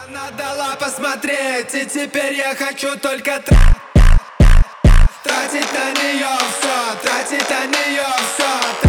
Она дала посмотреть, и теперь я хочу только тратить на нее все, тратить на нее все.